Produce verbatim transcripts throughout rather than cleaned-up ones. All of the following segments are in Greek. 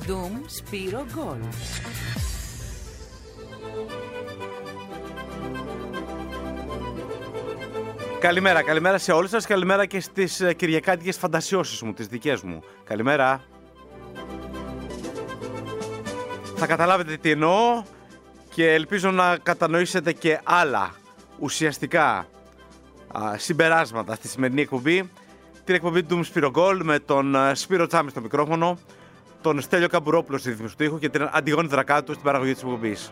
Doom Spiro Goal. Καλημέρα, καλημέρα σε όλους σας, καλημέρα και στις κυριακάτικες φαντασιώσεις μου, τις δικές μου. Καλημέρα. Θα καταλάβετε τι εννοώ και ελπίζω να κατανοήσετε και άλλα ουσιαστικά α, συμπεράσματα στη σημερινή εκπομπή. Την εκπομπή Doom Spiro Goal με τον Σπύρο Τσάμι στο μικρόφωνο, τον Στέλιο Καμπουρόπουλο στη ρύθμιση του ήχου και την Αντιγόνη Δρακάτου στην παραγωγή της εκπομπής.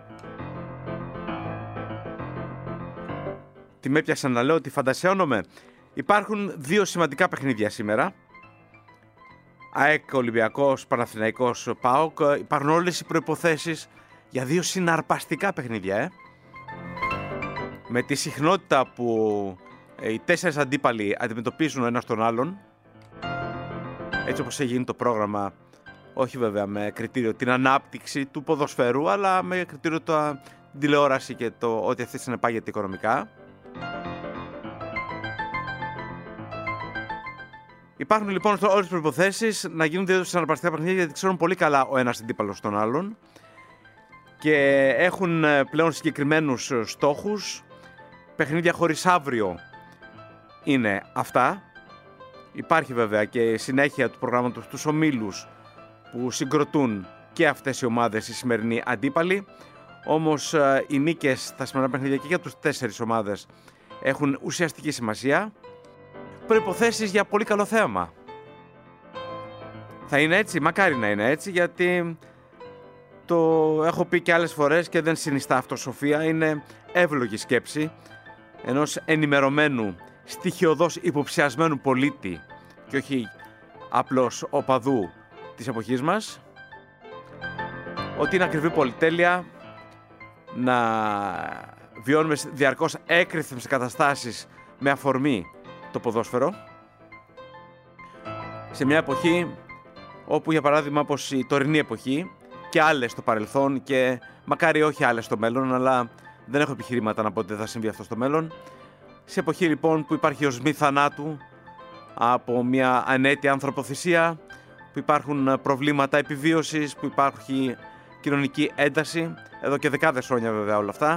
Τι με έπιασε να λέω ότι φαντασιώνομαι. Υπάρχουν δύο σημαντικά παιχνίδια σήμερα. ΑΕΚ, Ολυμπιακός, Παναθηναϊκός, ΠΑΟΚ. Υπάρχουν όλες οι προϋποθέσεις για δύο συναρπαστικά παιχνίδια, ε. Με τη συχνότητα που οι τέσσερις αντίπαλοι αντιμετωπίζουν ο ένας τον άλλον, έτσι όπως έχει γίνει το πρόγραμμα, όχι βέβαια με κριτήριο την ανάπτυξη του ποδοσφαίρου, αλλά με κριτήριο το, την τηλεόραση και το ότι αυτή συνεπάγεται οικονομικά. Υπάρχουν λοιπόν όλες τις προϋποθέσεις να γίνουν δύο συναρπαστικά παιχνίδια, γιατί ξέρουν πολύ καλά ο ένας αντίπαλος τον άλλον και έχουν πλέον συγκεκριμένους στόχους. Παιχνίδια χωρίς αύριο είναι αυτά. Υπάρχει βέβαια και συνέχεια του προγράμματος τους ομίλους που συγκροτούν και αυτές οι ομάδες, οι σημερινοί αντίπαλοι. Όμως οι νίκες στα σημερινά παιχνίδια και για τους τέσσερις ομάδες έχουν ουσιαστική σημασία. Προϋποθέσεις για πολύ καλό θέαμα. Θα είναι έτσι, μακάρι να είναι έτσι, γιατί το έχω πει και άλλες φορές και δεν συνιστά αυτοσοφία, είναι εύλογη σκέψη ενός ενημερωμένου, στοιχειωδώς υποψιασμένου πολίτη και όχι απλώς οπαδού της εποχής μας, ότι είναι ακριβή πολυτέλεια να βιώνουμε διαρκώς έκρηθμες καταστάσεις με αφορμή το ποδόσφαιρο, σε μια εποχή όπου, για παράδειγμα, όπως η τωρινή εποχή και άλλες στο παρελθόν και μακάρι όχι άλλες στο μέλλον, αλλά δεν έχω επιχειρήματα να πω ότι δεν θα συμβεί αυτό στο μέλλον, σε εποχή λοιπόν που υπάρχει οσμή θανάτου από μια ανέτεια ανθρωποθυσία, που υπάρχουν προβλήματα επιβίωσης, που υπάρχει κοινωνική ένταση, εδώ και δεκάδες χρόνια βέβαια όλα αυτά.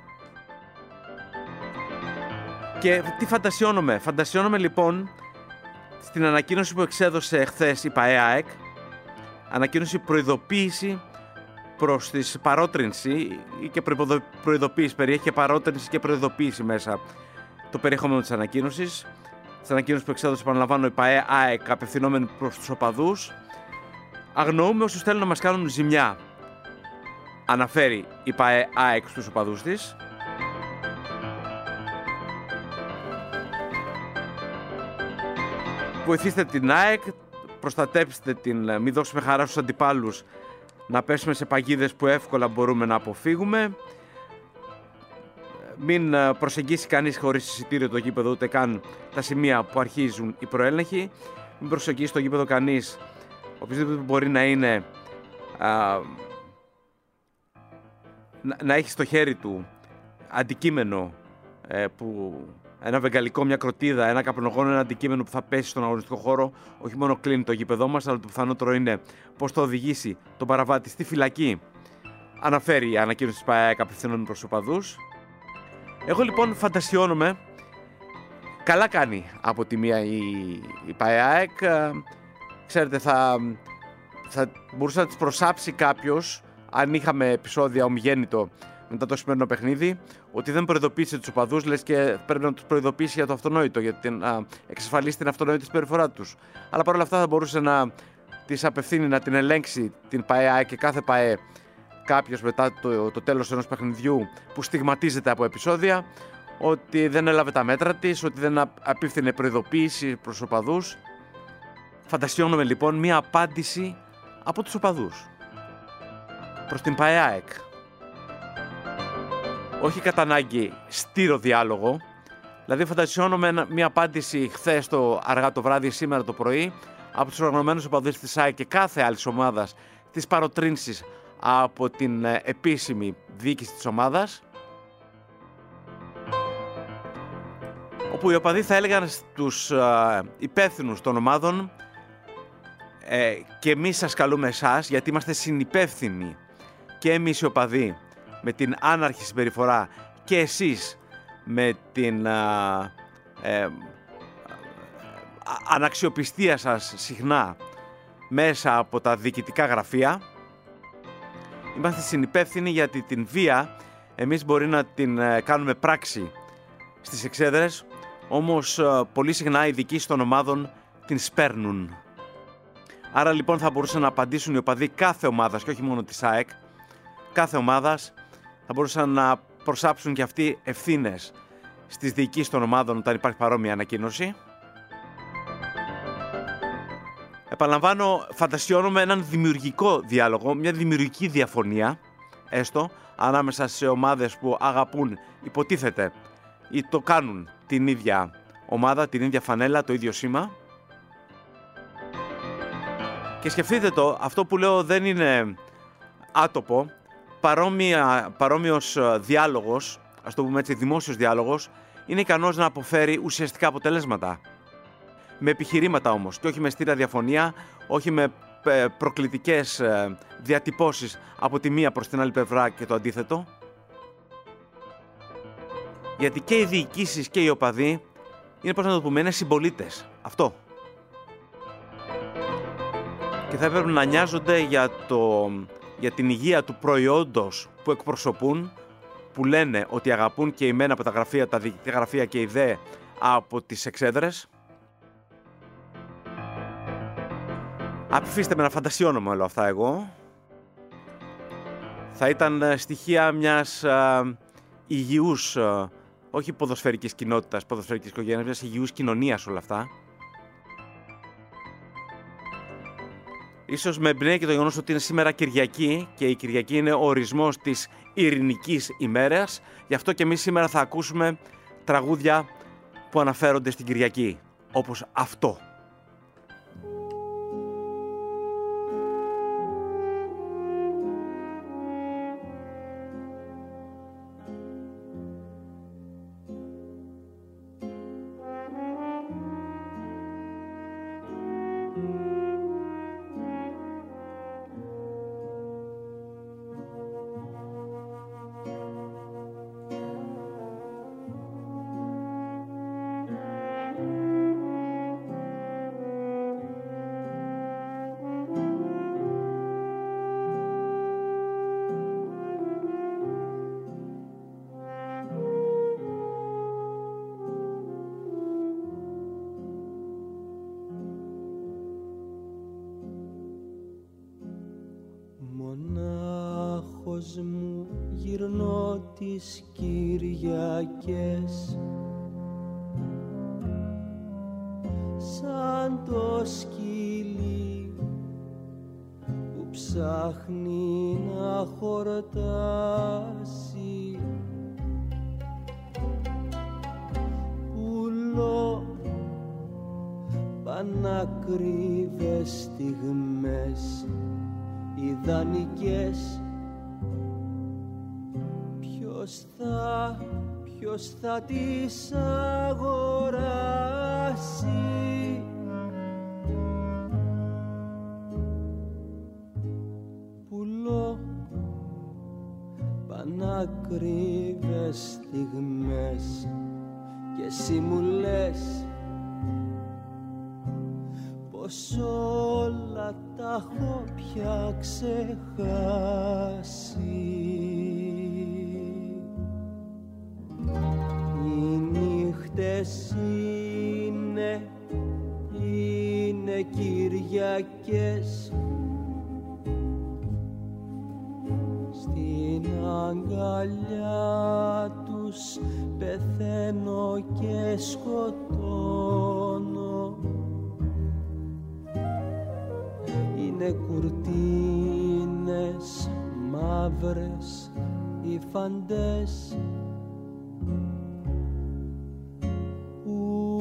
Και τι φαντασιώνομαι. Φαντασιώνομαι λοιπόν στην ανακοίνωση που εξέδωσε χθες η ΠΑΕ-ΑΕΚ, ανακοίνωση προειδοποίηση προς τη παρότρινση ή και προειδοποίηση, περιέχει και παρότρινση και προειδοποίηση μέσα το περιεχόμενο της ανακοίνωσης. Της ανακοίνωσης που εξέδωσε, επαναλαμβάνω, η ΠΑΕ-ΑΕΚ απευθυνόμενη προς τους οπαδούς. Αγνοούμε όσους θέλουν να μας κάνουν ζημιά, αναφέρει η ΠΑΕ-ΑΕΚ στους οπαδούς της. Βοηθήστε την ΑΕΚ, προστατέψτε την, μην δώσουμε χαρά στους αντιπάλους να πέσουμε σε παγίδες που εύκολα μπορούμε να αποφύγουμε. Μην προσεγγίσει κανείς χωρίς εισιτήριο το γήπεδο, ούτε καν τα σημεία που αρχίζουν οι προέλεγχοι. Μην προσεγγίσει το γήπεδο κανείς, οποιοδήποτε μπορεί να είναι, α, να, να έχει στο χέρι του αντικείμενο ε, που... ένα βεγγαλικό, μια κροτίδα, ένα καπνογόνο, ένα αντικείμενο που θα πέσει στον αγωνιστικό χώρο, όχι μόνο κλείνει το γήπεδό μας, αλλά το πιθανότερο είναι πώς θα οδηγήσει τον παραβάτη στη φυλακή, αναφέρει η ανακοίνωση της ΠΑΕ απευθυνόμενη προς τους οπαδούς. Εγώ λοιπόν φαντασιώνομαι, καλά κάνει από τη μία η, η ΠΑΕ, ξέρετε, θα, θα μπορούσε να τις προσάψει κάποιος, αν είχαμε επεισόδια ομιγέννητο μετά το σημερινό παιχνίδι, ότι δεν προειδοποίησε τους οπαδούς, λες και πρέπει να τους προειδοποιήσει για το αυτονόητο, για να εξασφαλίσει την αυτονόητη συμπεριφορά τους. Αλλά παρόλα αυτά θα μπορούσε να τις απευθύνει, να την ελέγξει την ΠΑΕ και κάθε ΠΑΕ κάποιος μετά το, το τέλος ενός παιχνιδιού που στιγματίζεται από επεισόδια, ότι δεν έλαβε τα μέτρα της, ότι δεν απίφθινε προειδοποίηση προς τους οπαδούς. Φαντασιώνομαι λοιπόν μία απάντηση από τους οπαδούς προς την ΠΑΕ. Όχι κατά ανάγκη στήρο διάλογο, δηλαδή φαντασιώνομαι μια απάντηση χθες το αργά το βράδυ, σήμερα το πρωί, από τους οργανωμένους οπαδούς της ΑΕΚ και κάθε άλλης ομάδας, τις παροτρύνσεις από την επίσημη διοίκηση της ομάδας, όπου οι οπαδοί θα έλεγαν στους υπεύθυνους των ομάδων, ε, και εμείς σας καλούμε εσάς, γιατί είμαστε συνυπεύθυνοι και εμείς οι οπαδοί με την άναρχη συμπεριφορά και εσείς με την α, ε, αναξιοπιστία σας συχνά μέσα από τα διοικητικά γραφεία. Είμαστε συνυπεύθυνοι γιατί την βία εμείς μπορεί να την κάνουμε πράξη στις εξέδρες, όμως πολύ συχνά οι διοικήσεις των ομάδων την σπέρνουν. Άρα λοιπόν θα μπορούσαν να απαντήσουν οι οπαδοί κάθε ομάδας και όχι μόνο της ΑΕΚ, κάθε ομάδας θα μπορούσαν να προσάψουν και αυτοί ευθύνες στις διοικήσεις των ομάδων όταν υπάρχει παρόμοια ανακοίνωση. Επαναλαμβάνω, φαντασιώνομαι έναν δημιουργικό διάλογο, μια δημιουργική διαφωνία, έστω, ανάμεσα σε ομάδες που αγαπούν, υποτίθεται, ή το κάνουν την ίδια ομάδα, την ίδια φανέλα, το ίδιο σήμα. Και σκεφτείτε το, αυτό που λέω δεν είναι άτοπο, παρόμοια, παρόμοιος διάλογος, ας το πούμε έτσι, δημόσιος διάλογος, είναι ικανός να αποφέρει ουσιαστικά αποτελέσματα. Με επιχειρήματα όμως και όχι με στήρα διαφωνία, όχι με προκλητικές διατυπώσεις από τη μία προς την άλλη πλευρά και το αντίθετο. Γιατί και οι διοικήσεις και οι οπαδοί είναι, πώς να το πούμε, είναι συμπολίτες. Αυτό. Και θα έπρεπε να νοιάζονται για, το, για την υγεία του προϊόντος που εκπροσωπούν, που λένε ότι αγαπούν και οι μεν από τα γραφεία, τα διοικητικά γραφεία και οι δε από τις εξέδρες. Αφήστε με να φαντασιώνομαι όλα αυτά εγώ. Θα ήταν στοιχεία μιας α, υγιούς, α, όχι ποδοσφαιρικής κοινότητας, ποδοσφαιρικής οικογένειας, μιας υγιούς κοινωνίας όλα αυτά. Ίσως με εμπνέει και το γεγονός ότι είναι σήμερα Κυριακή και η Κυριακή είναι ο ορισμός της ειρηνικής ημέρας. Γι' αυτό και εμείς σήμερα θα ακούσουμε τραγούδια που αναφέρονται στην Κυριακή, όπως αυτό. Μονάχος μου γυρνώ τις Κυριακές, σαν το σκυλί που ψάχνει να χορτάσει. Πουλώ πανακριβές στιγμές ιδανικές. Ποιος θα, ποιος θα τις αγοράσει? Πουλώ πανακριβές στιγμές και εσύ μου λες πως όλα τα έχω πια ξεχάσει. Οι νύχτες είναι, είναι Κυριακές, στην αγκαλιά τους πεθαίνω και σκοτώνω. Είναι κουρτίνες μαύρες οι φαντές που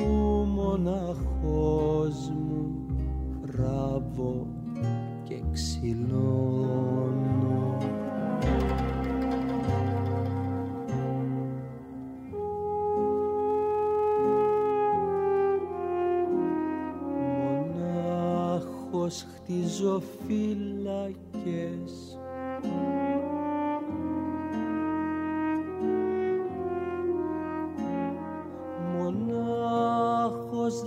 μοναχός μου ράβω και ξυλώνω. Μονάχος χτίζω φύλακες. Μονάχος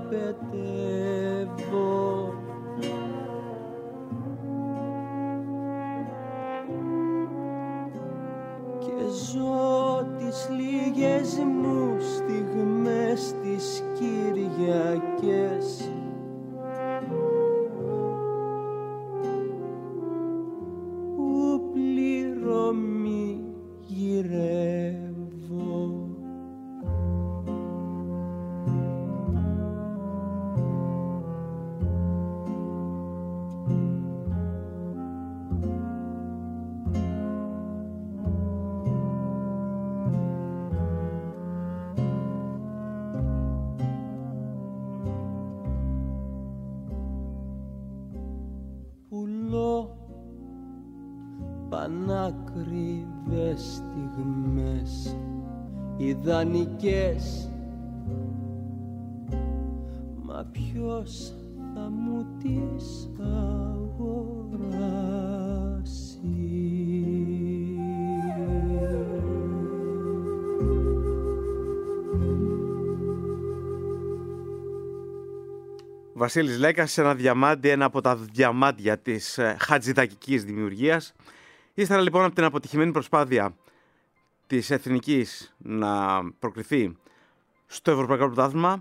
δραπετεύω και ζω τις λίγες μου στιγμές τις Κυριακές. Που πληρωμή γυρεύω. Πανάκριβες στιγμές ιδανικές, μα ποιος θα μου τις αγοράσει? Βασίλης Λέκας σε ένα διαμάντι, ένα από τα διαμάντια της ε, χατζηδακικής δημιουργίας. Ύστερα λοιπόν από την αποτυχημένη προσπάθεια της Εθνικής να προκριθεί στο Ευρωπαϊκό Πρωτάθλημα,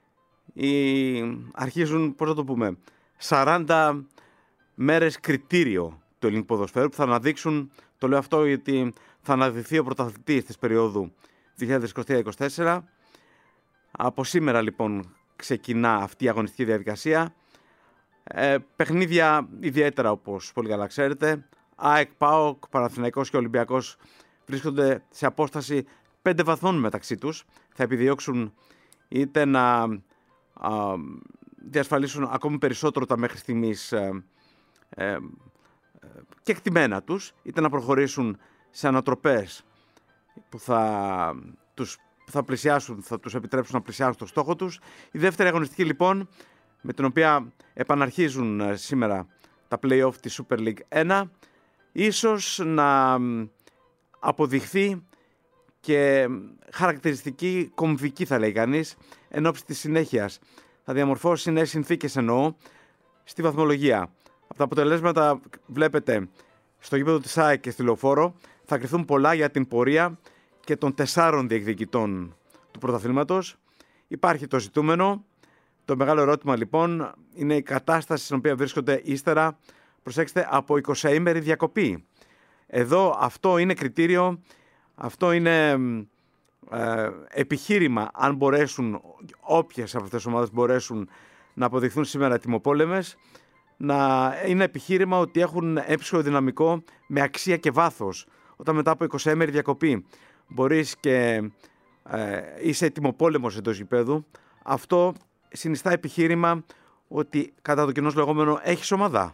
αρχίζουν, πώς να το πούμε, σαράντα μέρες κριτήριο του ελληνικού ποδοσφαίρου που θα αναδείξουν, το λέω αυτό γιατί θα αναδειχθεί ο πρωταθλητής της περίοδου δύο χιλιάδες είκοσι τρία είκοσι τέσσερα. Από σήμερα λοιπόν ξεκινά αυτή η αγωνιστική διαδικασία. Ε, παιχνίδια ιδιαίτερα, όπως πολύ καλά ξέρετε. ΑΕΚ, ΠΑΟΚ, Παναθηναϊκός και Ολυμπιακός βρίσκονται σε απόσταση πέντε βαθμών μεταξύ τους. Θα επιδιώξουν είτε να α, διασφαλίσουν ακόμη περισσότερο τα μέχρι στιγμής ε, ε, κεκτημένα τους, είτε να προχωρήσουν σε ανατροπές που θα τους θα πλησιάσουν, θα τους επιτρέψουν να πλησιάσουν το στόχο τους. Η δεύτερη αγωνιστική λοιπόν, με την οποία επαναρχίζουν σήμερα τα play-off της Super League ένα, ίσως να αποδειχθεί και χαρακτηριστική κομβική, θα λέει κανείς, εν ώψη της συνέχειας. Θα διαμορφώσει νέες συνθήκες, εννοώ, στη βαθμολογία. Από τα αποτελέσματα βλέπετε στο γήπεδο της ΑΕΚ και στη Λεωφόρο θα κρυθούν πολλά για την πορεία και των τεσσάρων διεκδικητών του πρωταθλήματος. Υπάρχει το ζητούμενο. Το μεγάλο ερώτημα λοιπόν είναι η κατάσταση στην οποία βρίσκονται ύστερα, προσέξτε, από εικοσαήμερη διακοπή. Εδώ αυτό είναι κριτήριο, αυτό είναι ε, επιχείρημα, αν μπορέσουν, όποιες από αυτές τις ομάδες μπορέσουν να αποδειχθούν σήμερα τιμοπόλεμες, να είναι επιχείρημα ότι έχουν έμψυχο δυναμικό με αξία και βάθος. Όταν μετά από εικοσαήμερη διακοπή μπορείς και ε, είσαι ετοιμοπόλεμος εντός γηπέδου, αυτό συνιστά επιχείρημα ότι κατά το κοινώς λεγόμενο έχεις ομάδα.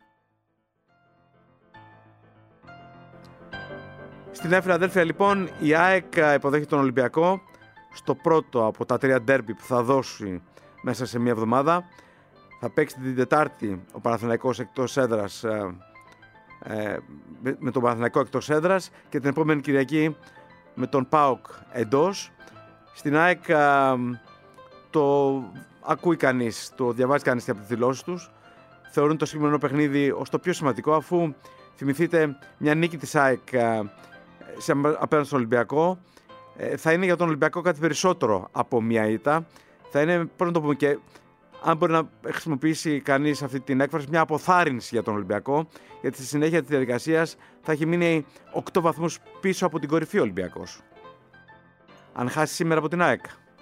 Στην Νέα Φιλαδέλφια λοιπόν η ΑΕΚ υποδέχεται τον Ολυμπιακό στο πρώτο από τα τρία ντέρμπι που θα δώσει μέσα σε μία εβδομάδα. Θα παίξει την Τετάρτη ο Παναθηναϊκός εκτός έδρας ε, ε, με τον Παναθηναϊκό εκτός έδρας και την επόμενη Κυριακή με τον ΠΑΟΚ εντός. Στην ΑΕΚ ε, το ακούει κανείς, το διαβάζει κανείς από τις δηλώσεις τους. Θεωρούν το συγκεκριμένο παιχνίδι ως το πιο σημαντικό, αφού θυμηθείτε μια νίκη της ΑΕΚ ε, σε, απέναντι στον Ολυμπιακό ε, θα είναι για τον Ολυμπιακό κάτι περισσότερο από μια ήττα. Θα είναι, πώς να το πούμε, και αν μπορεί να χρησιμοποιήσει κανείς αυτή την έκφραση, μια αποθάρρυνση για τον Ολυμπιακό, γιατί στη συνέχεια της διαδικασίας θα έχει μείνει οκτώ βαθμούς πίσω από την κορυφή ο Ολυμπιακός, αν χάσει σήμερα από την ΑΕΚ.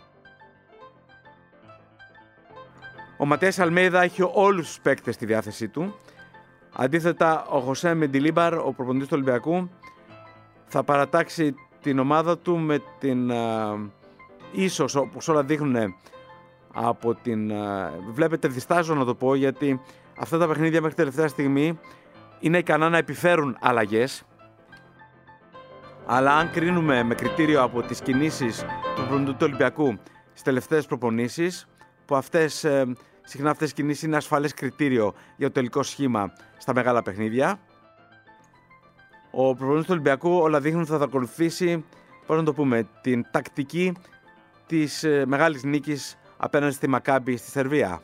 Ο Ματίας Αλμέιδα έχει όλους τους παίκτες στη διάθεσή του. Αντίθετα, ο Χωσέ Μεντιλίμπαρ, ο προπονητής του Ολυμπιακού, θα παρατάξει την ομάδα του με την α, ίσως, όπως όλα δείχνουν, από την... Α, βλέπετε, διστάζω να το πω, γιατί αυτά τα παιχνίδια μέχρι τελευταία στιγμή είναι ικανά να επιφέρουν αλλαγές. Αλλά αν κρίνουμε με κριτήριο από τις κινήσεις του προπονητού του Ολυμπιακού στις τελευταίες προπονήσεις, που αυτές ε, συχνά αυτές οι κινήσεις είναι ασφαλές κριτήριο για το τελικό σχήμα στα μεγάλα παιχνίδια. Ο προπονητής του Ολυμπιακού όλα δείχνουν ότι θα ακολουθήσει, πώς να το πούμε, την τακτική της ε, μεγάλης νίκης απέναντι στη Μακάμπι στη Σερβία.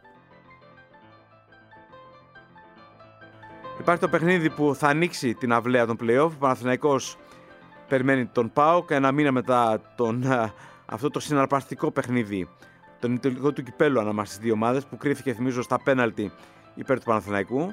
Υπάρχει το παιχνίδι που θα ανοίξει την αυλαία των play-off. Ο Παναθηναϊκός περιμένει τον ΠΑΟΚ ένα μήνα μετά τον, α, αυτό το συναρπαστικό παιχνίδι, τον τελικό του κυπέλλου ανάμεσα στις δύο ομάδες, που κρίθηκε, θυμίζω, στα πέναλτι υπέρ του Παναθηναϊκού.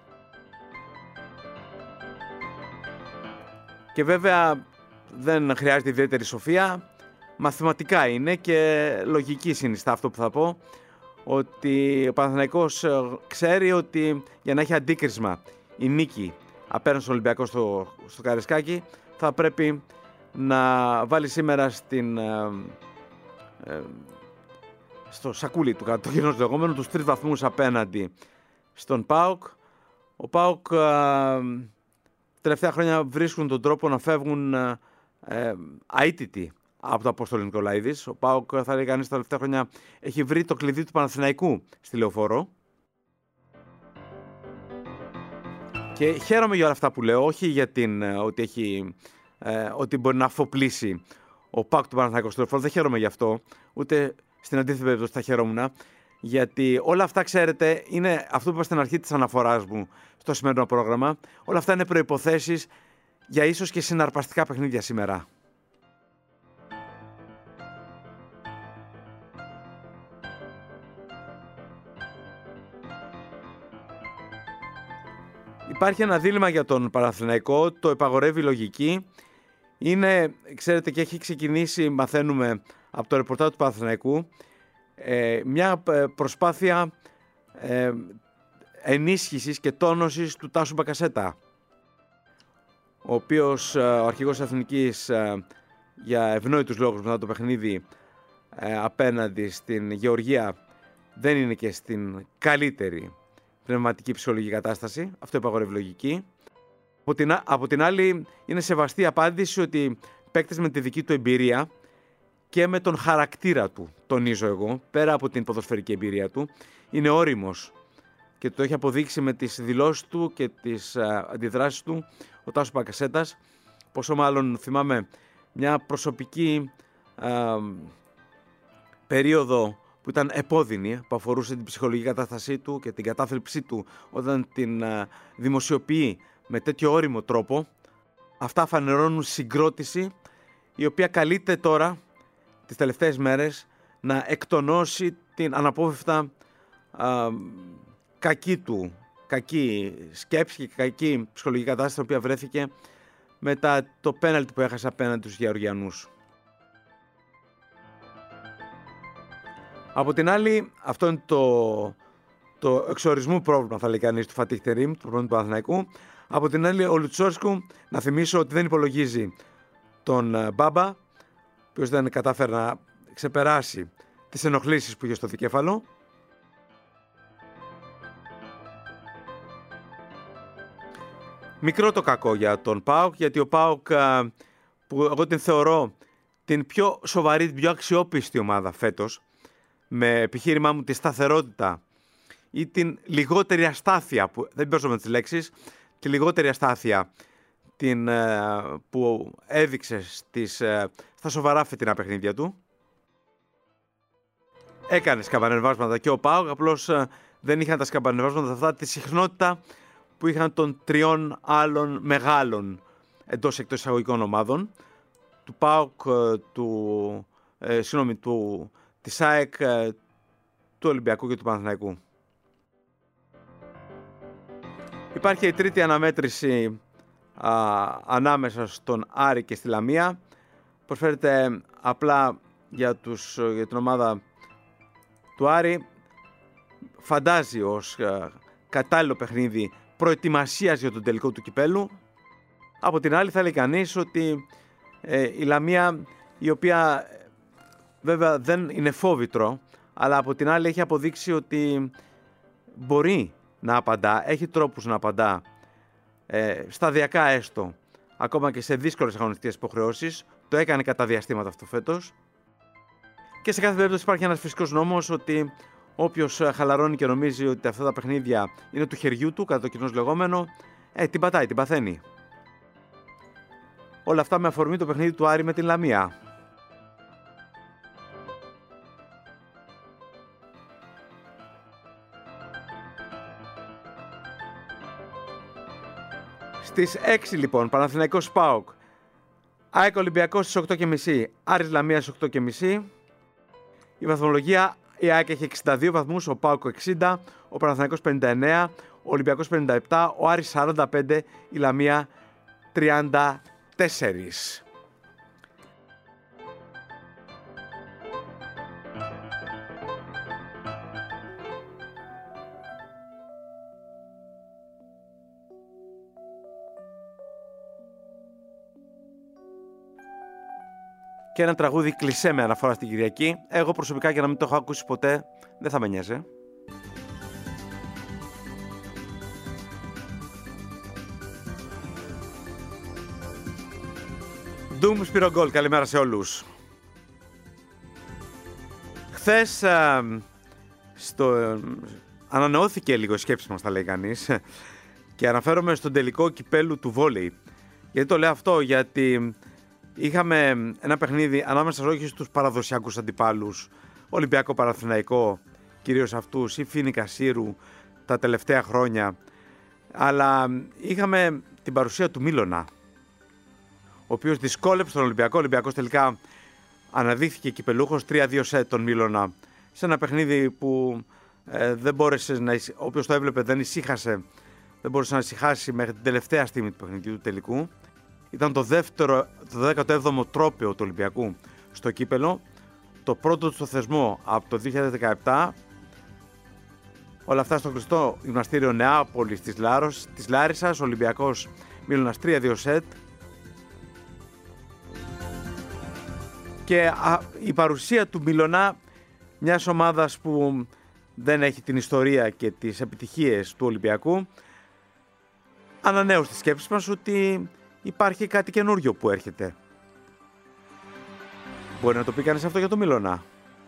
Και βέβαια δεν χρειάζεται ιδιαίτερη σοφία. Μαθηματικά είναι και λογική συνιστά αυτό που θα πω, ότι ο Παναθηναϊκός ξέρει ότι για να έχει αντίκρισμα η νίκη απέναντι στον Ολυμπιακό στο, στο Καρεσκάκι, θα πρέπει να βάλει σήμερα στην, ε, ε, στο σακούλι του κατοχυρός λεγόμενου τους τρεις βαθμούς απέναντι στον ΠΑΟΚ. Ο ΠΑΟΚ ε, τελευταία χρόνια βρίσκουν τον τρόπο να φεύγουν ε, ε, αίτητοι από το Απόστολο Νικολαίδης. Ο ΠΑΟΚ, θα λέει κανείς, τα τελευταία χρόνια έχει βρει το κλειδί του Παναθηναϊκού στη Λεωφόρο. Και χαίρομαι για όλα αυτά που λέω, όχι για την, ότι, έχει, ε, ότι μπορεί να αφοπλίσει ο ΠΑΟΚ του Παναθηναϊκού στη Λεωφόρο. Δεν χαίρομαι γι' αυτό, ούτε στην αντίθετη περίπτωση θα χαιρόμουν. Γιατί όλα αυτά, ξέρετε, είναι αυτό που είπα στην αρχή της αναφοράς μου στο σημερινό πρόγραμμα. Όλα αυτά είναι προϋποθέσεις για ίσως και συναρπαστικά παιχνίδια σήμερα. Υπάρχει ένα δίλημμα για τον Παναθηναϊκό, το επαγορεύει η λογική. Είναι, ξέρετε, και έχει ξεκινήσει, μαθαίνουμε από το ρεπορτάζ του Παναθηναϊκού, ε, μια προσπάθεια ε, ενίσχυσης και τόνωσης του Τάσου Μπακασέτα, ο οποίος, ε, ο αρχηγός Εθνικής, ε, για ευνόητους λόγους μετά το παιχνίδι ε, απέναντι στην Γεωργία, δεν είναι και στην καλύτερη πνευματική ψυχολογική κατάσταση. Αυτό επαγορεύει λογική. Από την, από την άλλη, είναι σεβαστή απάντηση ότι παίκτης με τη δική του εμπειρία και με τον χαρακτήρα του, τονίζω εγώ, πέρα από την ποδοσφαιρική εμπειρία του, είναι όριμος και το έχει αποδείξει με τις δηλώσεις του και τις α, αντιδράσεις του ο Τάσος Μπακασέτας. Πόσο μάλλον θυμάμαι μια προσωπική α, περίοδο που ήταν επώδυνη, που αφορούσε την ψυχολογική κατάστασή του και την κατάθλιψή του όταν την α, δημοσιοποιεί με τέτοιο όριμο τρόπο. Αυτά φανερώνουν συγκρότηση, η οποία καλείται τώρα τις τελευταίες μέρες να εκτονώσει την αναπόφευκτα α, κακή του, κακή σκέψη και κακή ψυχολογική κατάσταση στην οποία βρέθηκε μετά το πέναλτι που έχασε απέναντι τους Γεωργιανούς. Από την άλλη, αυτό είναι το, το εξορισμού πρόβλημα, θα λέει κανείς, του Φατίχ Τερίμ, του προπονητή του Παναθηναϊκού. Από την άλλη, ο Λουτσόσκου, να θυμίσω ότι δεν υπολογίζει τον Μπάμπα, ο οποίος δεν κατάφερε να ξεπεράσει τις ενοχλήσεις που είχε στο δικέφαλο. Μικρό το κακό για τον ΠΑΟΚ, γιατί ο ΠΑΟΚ, που εγώ την θεωρώ την πιο σοβαρή, την πιο αξιόπιστη ομάδα φέτος, με επιχείρημά μου τη σταθερότητα ή την λιγότερη αστάθεια, που δεν παίζω με τις λέξεις, τη λιγότερη αστάθεια την, που έδειξε στις, στα σοβαρά φετινά παιχνίδια του. Έκανε σκαμπανεβάσματα και ο ΠΑΟΚ, απλώς δεν είχαν τα σκαμπανεβάσματα αυτά τη συχνότητα που είχαν των τριών άλλων μεγάλων εντός εκτός εισαγωγικών ομάδων, του ΠΑΟΚ, του, ε, συγγνώμη, του, της ΑΕΚ, του Ολυμπιακού και του Παναθηναϊκού. Υπάρχει η τρίτη αναμέτρηση α, ανάμεσα στον Άρη και στη Λαμία. Προσφέρεται απλά για, τους, για την ομάδα του Άρη. Φαντάζει ως α, κατάλληλο παιχνίδι προετοιμασίας για τον τελικό του κυπέλου. Από την άλλη θα λέει κανείς ότι ε, η Λαμία, η οποία βέβαια δεν είναι φόβητρο, αλλά από την άλλη έχει αποδείξει ότι μπορεί να απαντά, έχει τρόπους να απαντά ε, σταδιακά έστω, ακόμα και σε δύσκολες αγωνιστικές υποχρεώσεις. Το έκανε κατά διαστήματα αυτό φέτος. Και σε κάθε περίπτωση υπάρχει ένας φυσικός νόμος ότι Όποιος χαλαρώνει και νομίζει ότι αυτά τα παιχνίδια είναι του χεριού του, κατά το κοινώς λεγόμενο, ε, την πατάει, την παθαίνει. Όλα αυτά με αφορμή το παιχνίδι του Άρη με την Λαμία. Στις έξι λοιπόν, Παναθηναϊκός ΠΑΟΚ, ΑΕΚ Ολυμπιακός στις οκτώ και μισή, Άρης Λαμία στις οκτώ και μισή. Η βαθμολογία, η ΑΕΚ έχει εξήντα δύο βαθμούς, ο ΠΑΟΚ εξήντα, ο Παναθηναϊκός πενήντα εννέα, ο Ολυμπιακός πενήντα επτά, ο Άρης σαράντα πέντε, η Λαμία τριάντα τέσσερα. Και ένα τραγούδι κλισέ με αναφορά στην Κυριακή. Εγώ προσωπικά, και να μην το έχω ακούσει ποτέ, δεν θα με νοιάζει. Doom Σπυρογκόλ, καλημέρα σε όλους. Χθες α, στο, ε, ανανεώθηκε λίγο η σκέψη μας, θα λέει κανείς, και αναφέρομαι στον τελικό κυπέλου του βόλεϊ. Γιατί το λέω αυτό? Γιατί είχαμε ένα παιχνίδι ανάμεσα όχι στους παραδοσιακούς αντιπάλους, Ολυμπιακό, Παναθηναϊκό, κυρίως αυτούς, ή Φοίνικα Σύρου τα τελευταία χρόνια, αλλά είχαμε την παρουσία του Μίλωνα, ο οποίος δυσκόλεψε τον Ολυμπιακό. Ο Ολυμπιακός τελικά αναδείχθηκε κυπελούχος, τρία δύο σετ τον Μίλωνα, σε ένα παιχνίδι που ε, δεν μπόρεσε να, όποιος το έβλεπε δεν ησύχασε, δεν μπόρεσε να ησυχάσει μέχρι την τελευταία στιγμή του παιχνιδιού του τελικού. Ήταν το δεύτερο, το δέκατο έβδομο τρόπαιο του Ολυμπιακού στο κύπελο, το πρώτο του στο θεσμό από το δύο χιλιάδες δεκαεπτά. Όλα αυτά στο κλειστό γυμναστήριο Νεάπολης της, Λάρος, της Λάρισσας, Ολυμπιακός Μίλωνας τρία δύο σετ. Και α, η παρουσία του Μίλωνα, μιας ομάδας που δεν έχει την ιστορία και τις επιτυχίες του Ολυμπιακού, ανανέωσε τη σκέψη μας ότι υπάρχει κάτι καινούριο που έρχεται. Μπορεί να το πει κανείς αυτό για το Μίλωνα?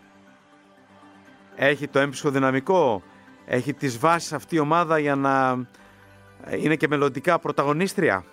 Έχει το έμψυχο δυναμικό, έχει τις βάσεις αυτή η ομάδα για να είναι και μελλοντικά πρωταγωνίστρια?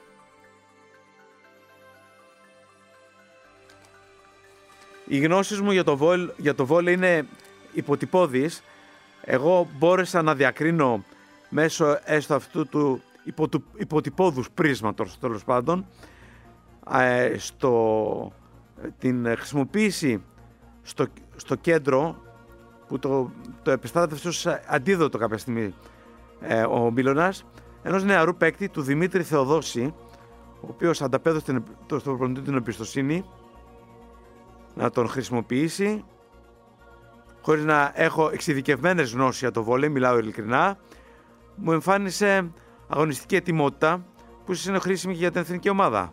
Οι γνώσεις μου για το, βόλ, για το βόλεϊ είναι υποτυπώδεις. Εγώ μπόρεσα να διακρίνω μέσω έστω αυτού του υποτυπώδους πρίσματος, τέλος πάντων, ε, στο, την χρησιμοποίηση στο, στο κέντρο, που το, το επιστράτευσε ως αντίδοτο κάποια στιγμή ε, ο Μίλωνας, ενός νεαρού παίκτη, του Δημήτρη Θεοδόση, ο οποίος ανταπέδωσε στον προπονητή την εμπιστοσύνη να τον χρησιμοποιήσει, χωρίς να έχω εξειδικευμένες γνώσεις για το βόλεϊ, μιλάω ειλικρινά. Μου εμφάνισε αγωνιστική ετοιμότητα που ίσως είναι χρήσιμη και για την εθνική ομάδα.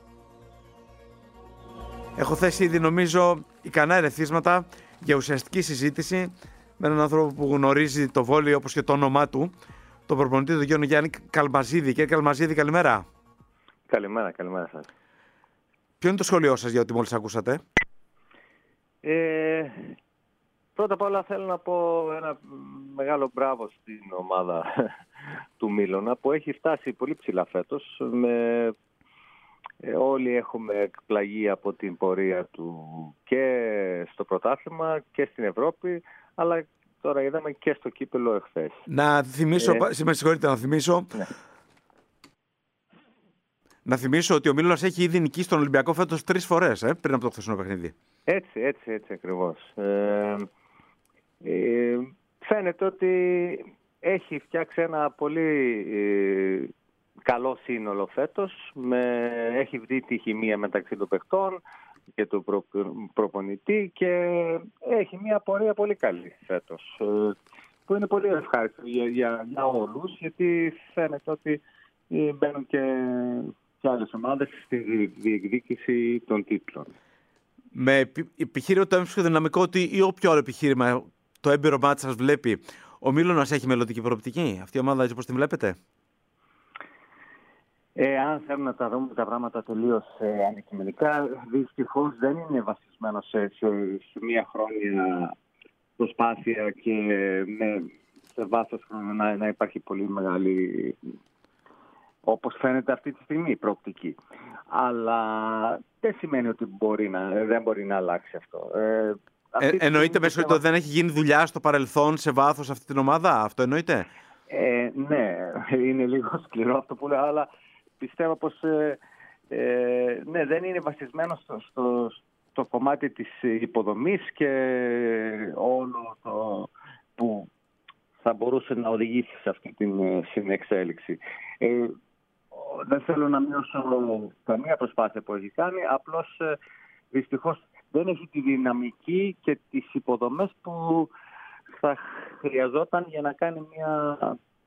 Έχω θέσει ήδη, νομίζω, ικανά ερεθίσματα για ουσιαστική συζήτηση με έναν άνθρωπο που γνωρίζει το βόλεϊ όπως και το όνομά του, τον προπονητή του Γιώργο Γιάννη Καλμαζίδη. Κύριε Καλμαζίδη, καλημέρα. Καλημέρα, καλημέρα σας. Ποιο είναι το σχόλιο σας για ό,τι μόλις ακούσατε? Ε, πρώτα απ' όλα θέλω να πω ένα μεγάλο μπράβο στην ομάδα του Μίλωνα, που έχει φτάσει πολύ ψηλά φέτος. Με, ε, όλοι έχουμε εκπλαγεί από την πορεία του και στο πρωτάθλημα και στην Ευρώπη, αλλά τώρα είδαμε και στο κύπελο εχθές. Να θυμίσω, ε, με συγχωρείτε να θυμίσω, ναι. να θυμίσω ότι ο Μίλωνας έχει ήδη νικήσει τον Ολυμπιακό φέτος τρεις φορές, ε, πριν από το χθεσινό παιχνίδι. Έτσι, έτσι, έτσι ακριβώς. Ε, ε, φαίνεται ότι έχει φτιάξει ένα πολύ ε, καλό σύνολο φέτος. Με, έχει βρει τη χημεία μεταξύ των παιχτών και του προ, προπονητή και έχει μια πορεία πολύ καλή φέτος. Ε, που είναι πολύ ευχάριστο για, για, για όλους, γιατί φαίνεται ότι ε, μπαίνουν και, και άλλες ομάδες στη διεκδίκηση των τίτλων. Με επιχείρημα το έμψυχο δυναμικό ότι ή όποιο άλλο επιχείρημα το έμπειρο μάτι σας βλέπει, ο Μίλωνας έχει μελλοντική προοπτική, αυτή η ομάδα έτσι όπως την βλέπετε? Ε, αν θέλουμε να τα δούμε τα πράγματα τελείως ε, αντικειμενικά, δυστυχώς δεν είναι βασισμένο σε, σε, σε μία χρόνια προσπάθεια και με, σε βάθος χρόνου να, να υπάρχει πολύ μεγάλη, όπως φαίνεται αυτή τη στιγμή, προοπτική. Αλλά δεν σημαίνει ότι μπορεί να, δεν μπορεί να αλλάξει αυτό. Ε, ε, εννοείται μέσω ότι δεν έχει γίνει δουλειά στο παρελθόν σε βάθος αυτή την ομάδα, αυτό εννοείται? Ε, ναι, είναι λίγο σκληρό αυτό που λέω, αλλά πιστεύω πως ε, ε, ναι, δεν είναι βασισμένο στο, στο, στο κομμάτι της υποδομής και όλο το που θα μπορούσε να οδηγήσει σε αυτή την συνεξέλιξη. Ε, δεν θέλω να μειώσω καμία προσπάθεια που έχει κάνει, απλώς ε, δυστυχώς δεν έχει τη δυναμική και τις υποδομές που θα χρειαζόταν για να κάνει μια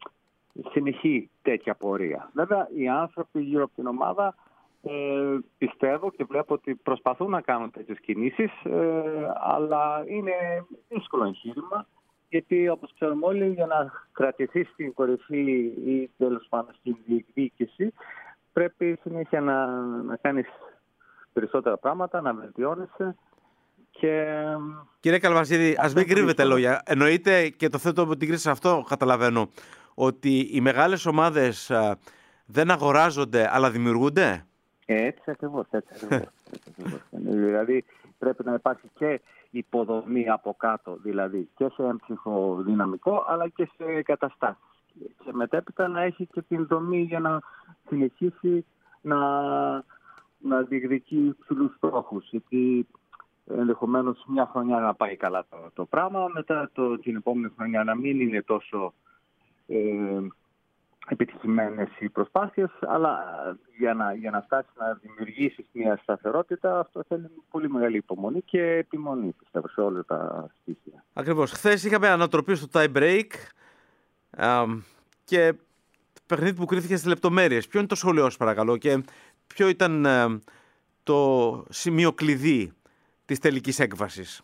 συνεχή τέτοια πορεία. Βέβαια, οι άνθρωποι γύρω από την ομάδα ε, πιστεύω και βλέπω ότι προσπαθούν να κάνουν τέτοιες κινήσεις, ε, αλλά είναι δύσκολο εγχείρημα, γιατί όπως ξέρουμε όλοι, για να κρατηθεί στην κορυφή ή τέλος πάντων στην διεκδίκηση, πρέπει συνέχεια να, να κάνεις περισσότερα πράγματα, να βελτιώνεσαι. Και... Κύριε Καλβασίδη, ας μην κρύβετε λόγια. Εννοείται, και το θέτω από την κρίση σε αυτό, καταλαβαίνω, ότι οι μεγάλες ομάδες α, δεν αγοράζονται, αλλά δημιουργούνται. Έτσι ακριβώς, έτσι ακριβώς. έτσι ακριβώς. Δηλαδή πρέπει να υπάρχει και υποδομή από κάτω, δηλαδή και σε έμψυχο δυναμικό, αλλά και σε εγκαταστάσεις. Και μετέπειτα να έχει και την δομή για να συνεχίσει να, να διεκδικεί ψηλούς στόχους. Γιατί ενδεχομένως μια χρονιά να πάει καλά το, το πράγμα, μετά το, την επόμενη χρονιά να μην είναι τόσο ε, επιτυχημένες οι προσπάθειες, αλλά για να, για να φτάσει να δημιουργήσεις μια σταθερότητα, αυτό θέλει πολύ μεγάλη υπομονή και επιμονή, πιστεύω, σε όλα τα στοιχεία. Ακριβώς. Χθες είχαμε ανατροπή στο tie break α, και παιχνίδι που κρίθηκε στις λεπτομέρειες. Ποιο είναι το σχόλιο σας, παρακαλώ, και ποιο ήταν α, το σημείο κλειδί της τελικής έκβασης?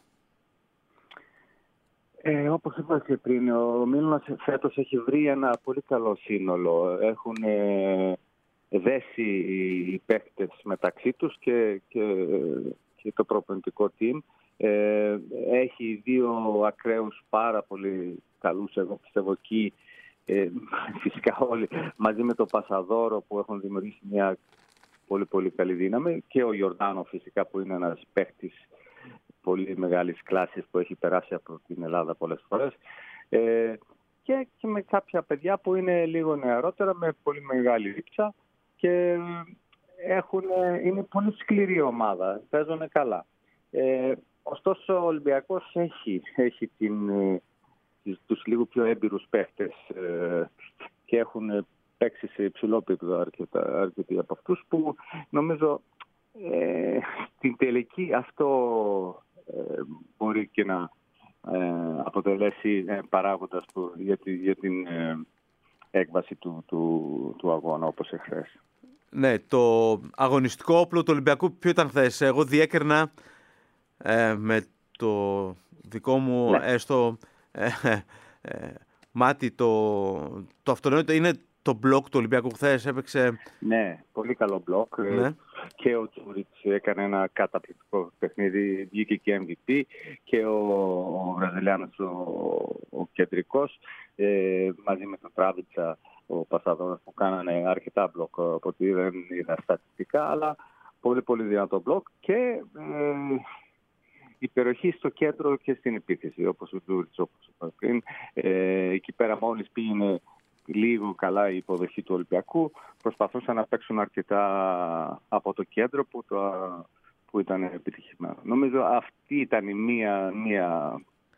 Ε, όπως είπα και πριν, ο Μίλωνας φέτος έχει βρει ένα πολύ καλό σύνολο. Έχουν ε, δέσει οι παίκτες μεταξύ τους και, και, και το προπονητικό team. Ε, έχει δύο ακραίους πάρα πολύ καλούς, εγώ πιστεύω, εκεί. Ε, φυσικά όλοι μαζί με το Πασαδόρο που έχουν δημιουργήσει μια πολύ πολύ καλή δύναμη, και ο Ιορδάνο φυσικά που είναι ένας παίκτης πολύ μεγάλης κλάσης που έχει περάσει από την Ελλάδα πολλές φορές, ε, και, και με κάποια παιδιά που είναι λίγο νεαρότερα με πολύ μεγάλη ρήψα και έχουν, είναι πολύ σκληρή ομάδα, παίζουν καλά. Ε, ωστόσο ο Ολυμπιακός έχει, έχει την, τους λίγο πιο έμπειρους παίχτες ε, και έχουν παίξει σε υψηλό επίπεδο αρκετοί από αυτούς, που νομίζω ε, στην τελική αυτό ε, μπορεί και να ε, αποτελέσει ε, παράγοντας του, για, τη, για την ε, έκβαση του, του, του αγώνα, όπως εχθές. Ναι, το αγωνιστικό όπλο του Ολυμπιακού ποιο ήταν χθες? Εγώ διέκρινα ε, με το δικό μου ναι. έστω ε, ε, μάτι το, το αυτονόητο είναι το μπλοκ του Ολυμπιακού. Χθες έπαιξε... Ναι, πολύ καλό μπλοκ. Ναι. Και ο Τσούριτς έκανε ένα καταπληκτικό παιχνίδι, βγήκε και εμ βι πι, και ο, ο Βραζιλιάνος ο, ο κεντρικός, ε, μαζί με τον Τράβιτσα, ο Πασαδόρας, που κάνανε αρκετά μπλοκ, από ό,τι δεν είδα στατιστικά, αλλά πολύ πολύ δυνατό μπλοκ, και ε, υπεροχή στο κέντρο και στην επίθεση, όπως ο Τσούριτς, όπως είπα πριν. Ε, εκεί πέρα μόλις πήγαινε λίγο καλά η υποδοχή του Ολυμπιακού, προσπαθούσαν να παίξουν αρκετά από το κέντρο που, το, που ήταν επιτυχημένο. Νομίζω αυτή ήταν η μία, μία,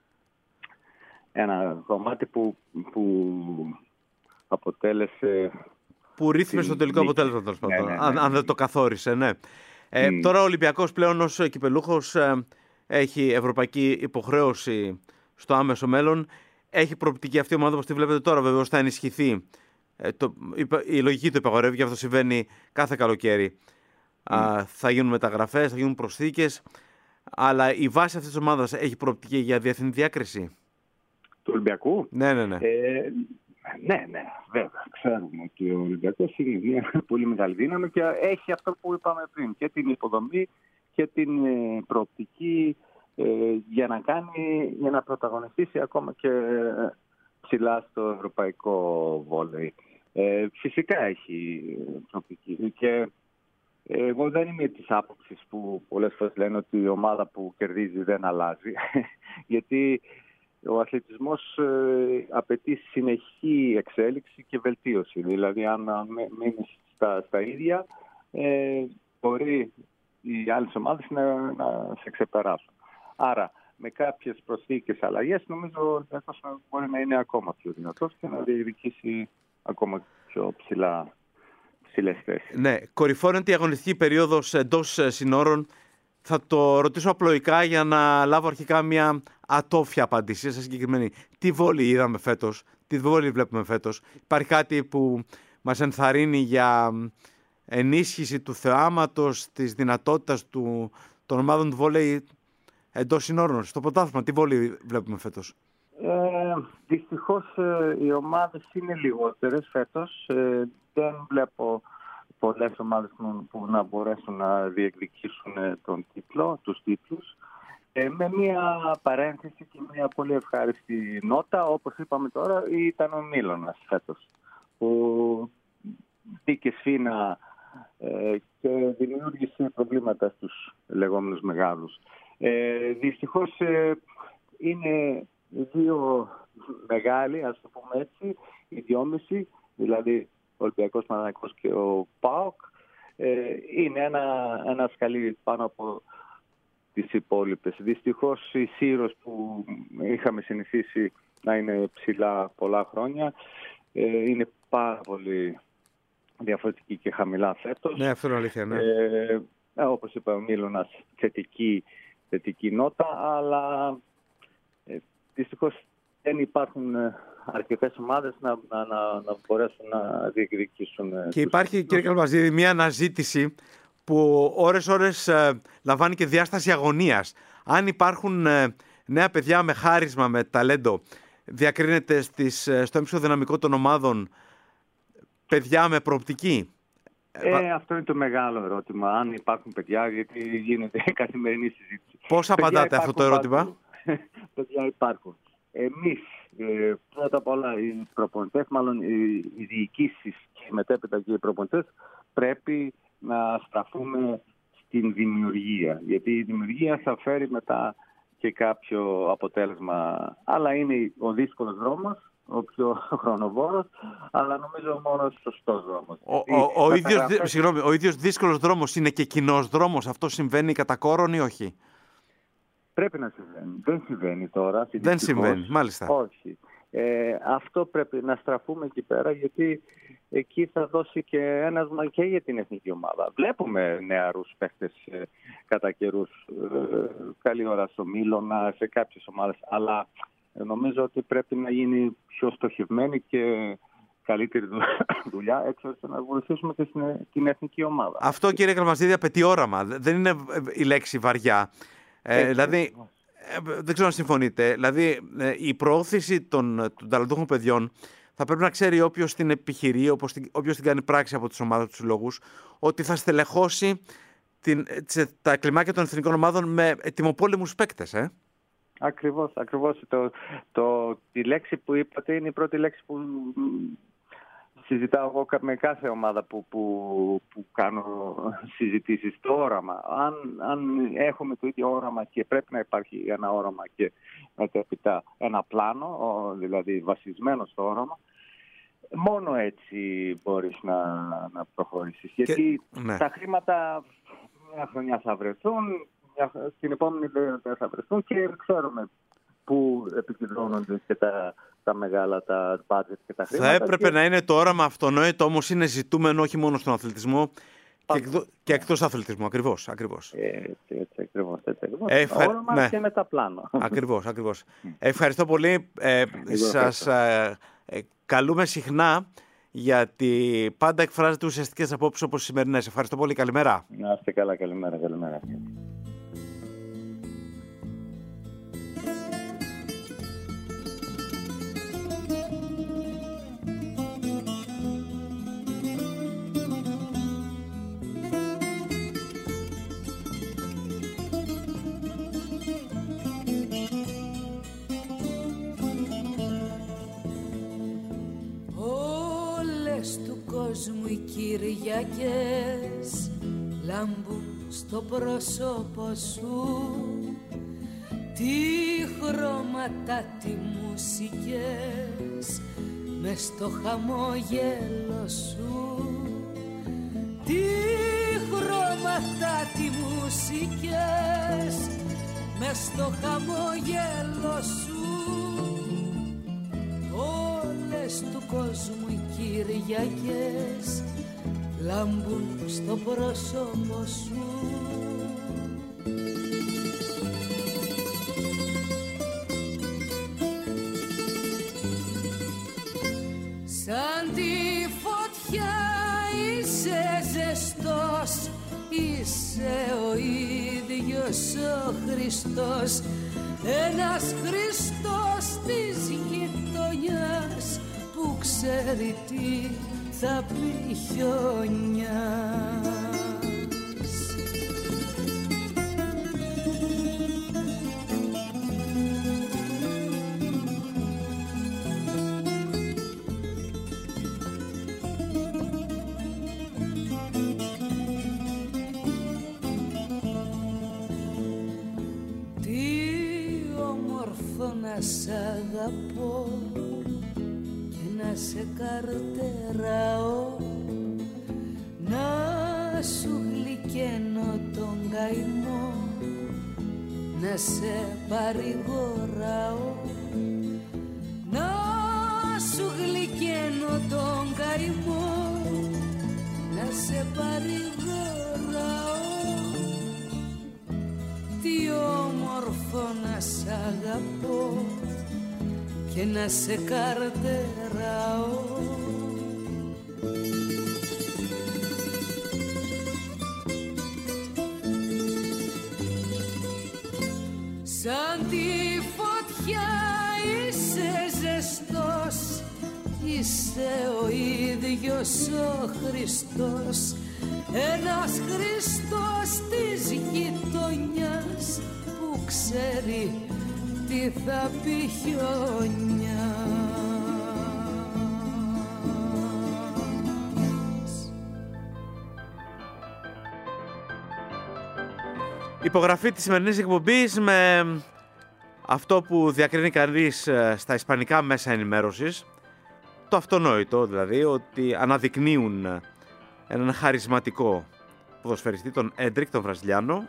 ένα κομμάτι που, που αποτέλεσε... Που ρύθμισε το τελικό αποτέλεσμα, τέλος πάντων, ναι, ναι, ναι. αν, αν δεν το καθόρισε, ναι. Ε, mm. Τώρα ο Ολυμπιακός πλέον ως κυπελούχος ε, έχει ευρωπαϊκή υποχρέωση στο άμεσο μέλλον. Έχει προοπτική αυτή η ομάδα, όπως τη βλέπετε τώρα, βεβαίως θα ενισχυθεί. Ε, το, η, η λογική του υπαγορεύει, και αυτό συμβαίνει κάθε καλοκαίρι. Mm. Α, θα γίνουν μεταγραφές, θα γίνουν προσθήκες, αλλά η βάση αυτής της ομάδας έχει προοπτική για διεθνή διάκριση. Του Ολυμπιακού? Ναι, ναι, ναι. Ε, ναι, ναι, βέβαια. Ξέρουμε ότι ο Ολυμπιακός είναι μια πολύ μεγάλη δύναμη και έχει αυτό που είπαμε πριν, και την υποδομή και την προοπτική ε, για να κάνει, για να πρωταγωνιστήσει ακόμα και ψηλά στο ευρωπαϊκό βόλεϊ. Ε, φυσικά έχει προσωπική και εγώ δεν είμαι της άποψης που πολλές φορές λένε ότι η ομάδα που κερδίζει δεν αλλάζει, γιατί ο αθλητισμός ε, απαιτεί συνεχή εξέλιξη και βελτίωση. Δηλαδή αν μείνεις στα, στα ίδια, ε, μπορεί οι άλλες ομάδες να, να σε ξεπεράσουν. Άρα με κάποιες προσθήκες αλλαγές νομίζω ότι μπορεί να είναι ακόμα πιο δυνατός και να διεκδικήσει ακόμα πιο ψηλά. Ναι, κορυφώνεται η αγωνιστική περίοδος εντός συνόρων. Θα το ρωτήσω απλοϊκά για να λάβω αρχικά μια ατόφια απάντηση σε συγκεκριμένη. Τι βόλη είδαμε φέτος, τι βόλη βλέπουμε φέτος? Υπάρχει κάτι που μας ενθαρρύνει για ενίσχυση του θεάματος, της δυνατότητας του, των ομάδων του βόλεϊ εντός συνόρων? Στο πρωτάθλημα, τι βόλη βλέπουμε φέτος? Ε, δυστυχώς ε, οι ομάδες είναι λιγότερες φέτος. Ε, δεν βλέπω πολλές ομάδες που, που να μπορέσουν να διεκδικήσουν τον τίτλο, τους τίτλους. Ε, με μια παρένθεση και μια πολύ ευχάριστη νότα, όπως είπαμε τώρα, ήταν ο Μίλωνας φέτος, που μπήκε σφήνα ε, και δημιούργησε προβλήματα στους λεγόμενους μεγάλους. Ε, δυστυχώς ε, είναι δύο μεγάλοι, ας το πούμε έτσι, οι δυόμισι, δηλαδή ο Ολυμπιακός, Παναθηναϊκός και ο ΠΑΟΚ, ε, είναι ένα, ένα σκαλί πάνω από τις υπόλοιπες. Δυστυχώς η Σύρος που είχαμε συνηθίσει να είναι ψηλά πολλά χρόνια, ε, είναι πάρα πολύ διαφορετική και χαμηλά φέτος. Ναι, αυτό είναι αλήθεια, ναι. Ε, ε, όπως είπα, ο Μίλωνας θετική, θετική νότα, αλλά ε, δυστυχώς δεν υπάρχουν αρκετές ομάδες να, να, να, να μπορέσουν να διεκδικήσουν. Και υπάρχει, κύριε Καλμαζίδη, μια αναζήτηση που ώρες-ώρες ε, λαμβάνει και διάσταση αγωνίας. Αν υπάρχουν ε, νέα παιδιά με χάρισμα, με ταλέντο, διακρίνεται στις, στο έμψο δυναμικό των ομάδων παιδιά με προοπτική? Ε, αυτό είναι το μεγάλο ερώτημα. Αν υπάρχουν παιδιά, γιατί γίνεται καθημερινή συζήτηση. Πώς απαντάτε αυτό το ερώτημα? Παιδιά υπάρχουν. Εμείς, ε, πρώτα απ' όλα, οι προπονητές, μάλλον οι, οι διοικήσεις και μετέπειτα και οι προπονητές, πρέπει να στραφούμε στην δημιουργία. Γιατί η δημιουργία θα φέρει μετά και κάποιο αποτέλεσμα. Αλλά είναι ο δύσκολος δρόμος, ο πιο χρονοβόρος, αλλά νομίζω ο μόνος σωστός δρόμος. Ο, ο, ο, ίδιος, φέρει... συγγνώμη, ο ίδιος δύσκολος δρόμος είναι και κοινός δρόμος. Αυτό συμβαίνει κατά κόρον ή όχι? Πρέπει να συμβαίνει. Δεν συμβαίνει τώρα. Δεν συμβαίνει, μάλιστα. Όχι. Ε, αυτό πρέπει να στραφούμε εκεί πέρα, γιατί εκεί θα δώσει και ένασμα και για την εθνική ομάδα. Βλέπουμε νεαρούς παίχτες ε, κατά καιρούς, ε, καλή ώρα στο Μίλωνα, σε κάποιες ομάδες, αλλά ε, νομίζω ότι πρέπει να γίνει πιο στοχευμένη και καλύτερη δουλειά, έτσι ώστε να βοηθήσουμε και την εθνική ομάδα. Αυτό, κύριε Καλμαζίδη, απαιτεί όραμα. Δεν είναι η λέξη βαριά. Ε, δηλαδή, ε, δεν ξέρω αν συμφωνείτε. Δηλαδή, ε, η προώθηση των, των ταλαντούχων παιδιών θα πρέπει να ξέρει όποιος την επιχειρεί, όποιος την κάνει πράξη από τις ομάδες, τους συλλόγους, ότι θα στελεχώσει την, τις, τα κλιμάκια των εθνικών ομάδων με ετοιμοπόλεμους παίκτες. Ε? Ακριβώς, ακριβώς. Το, το, τη λέξη που είπατε είναι η πρώτη λέξη που συζητάω εγώ με κάθε ομάδα που, που, που κάνω συζητήσεις. Το όραμα. Αν, αν έχουμε το ίδιο όραμα και πρέπει να υπάρχει ένα όραμα και μετέπειτα ένα πλάνο, δηλαδή βασισμένο στο όραμα, μόνο έτσι μπορείς να, να προχωρήσεις. Και, γιατί ναι. τα χρήματα μια χρονιά θα βρεθούν, στην επόμενη δεν θα βρεθούν και ξέρουμε που επικεντρώνονται και τα, τα μεγάλα, τα budget και τα χρήματα. Θα έπρεπε και... να είναι το όραμα αυτονόητο, όμως είναι ζητούμενο όχι μόνο στον αθλητισμό και, εκδο... και εκτός αθλητισμού. Ακριβώς, ακριβώς. Έτσι, έτσι ακριβώς. Έτσι, ακριβώς. Ε, ευχα... Το όραμα ναι. και με τα πλάνο. Ακριβώς, ακριβώς. Ευχαριστώ πολύ. Ε, σας ε, ε, καλούμε συχνά, γιατί πάντα εκφράζετε ουσιαστικές απόψεις όπως οι σημερινές. Ευχαριστώ πολύ. Καλημέρα. Να είστε καλά. Καλημέρα. Καλημέρα. κόσμου οι Κυριακές λάμπουν στο πρόσωπο σου, τι χρώματα, τι μουσικές μες στο χαμόγελο σου, τι χρώματα, τι μουσικές μες στο χαμόγελο σου. Όλες του κόσμου οι Κυριακές λάμπουν στο πρόσωπο σου. Σαν τη φωτιά είσαι ζεστός, είσαι ο ίδιος ο Χριστός, ένας Χριστός της γειτονιάς που ξέρει τι θα πει χιονιάς. Να σ' αγαπώ και να σε καρτεράω, να σου γλυκαίνω τον καημό, να σε παρηγοράω, να σου γλυκαίνω τον καημό, να σε παρηγοράω. Τι όμορφο να σ' αγαπώ και να σε καρτεράω. Σαν τη φωτιά είσαι ζεστός, είσαι ο ίδιος ο Χριστός, ένας Χριστός της γειτονιάς που ξέρει τι θα πει χιονιάς. Υπογραφή της σημερινής εκπομπής με αυτό που διακρίνει κανείς στα ισπανικά μέσα ενημέρωσης, το αυτονόητο δηλαδή, ότι αναδεικνύουν έναν χαρισματικό ποδοσφαιριστή, τον Έντρικ, τον Βραζιλιάνο,